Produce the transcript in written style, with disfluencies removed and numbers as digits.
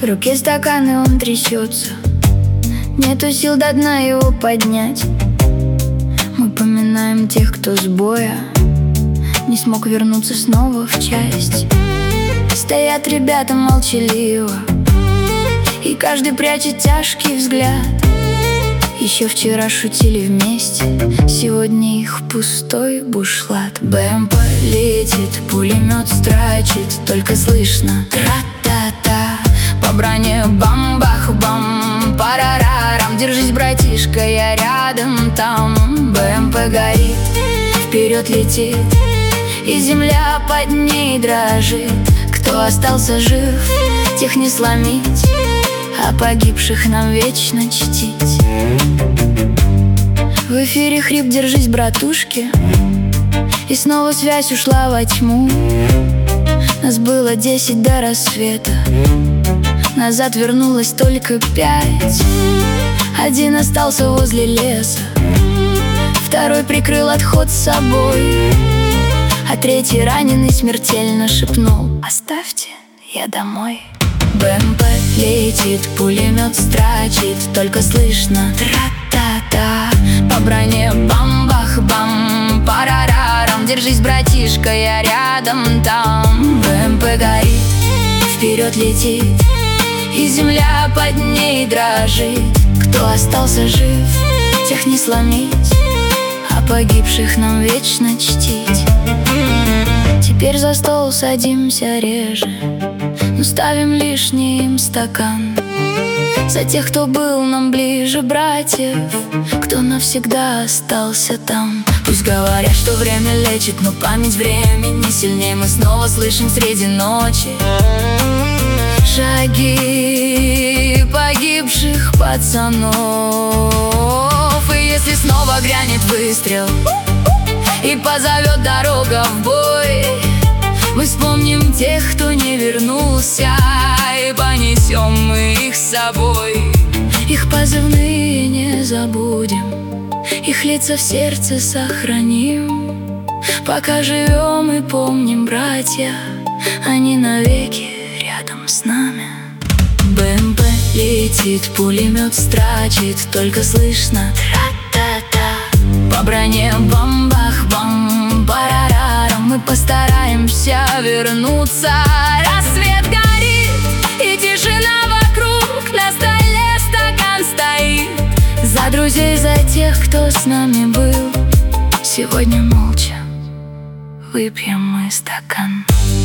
В руке стакан, и он трясется. Нету сил до дна его поднять. Мы поминаем тех, кто с боя не смог вернуться снова в часть. Стоят ребята молчаливо, и каждый прячет тяжкий взгляд. Еще вчера шутили вместе, сегодня их пустой бушлат. БМП летит, пулемет страчит, только слышно тра-та-та. По броне бам-бах-бам, парарарам. Держись, братишка, я рядом там. БМП горит, вперед летит, и земля под ней дрожит. Кто остался жив, тех не сломить, а погибших нам вечно чтить. В эфире хрип «Держись, братушки», и снова связь ушла во тьму. Нас было 10 до рассвета, назад вернулось только 5. Один остался возле леса, второй прикрыл отход с собой, а третий раненый смертельно шепнул: «Оставьте, я домой». БМП летит, пулемет страчит, только слышно тра-та-та. По броне бам-бах-бам, парарарам. Держись, братишка, я рядом там. БМП горит, вперед летит, и земля под ней дрожит. Кто остался жив, тех не сломить, а погибших нам вечно чтить. Теперь за стол садимся реже, но ставим лишний им стакан. За тех, кто был нам ближе братьев, кто навсегда остался там. Пусть говорят, что время лечит, но память времени сильнее. Мы снова слышим среди ночи шаги погибших пацанов. И если снова грянет выстрел и позовет дорога в бой, мы вспомним тех, кто не вернулся, и понесем мы их с собой. Их позывные не забудем, их лица в сердце сохраним. Пока живем и помним, братья, они навеки рядом с нами. БМП летит, пулемет страчит, только слышно тра-та-та. По броне бам-бах-бам, парарарам. Мы постараемся вернуться. Рассвет горит, и тишина вокруг. На столе стакан стоит за друзей, за тех, кто с нами был. Сегодня молча выпьем мы стакан.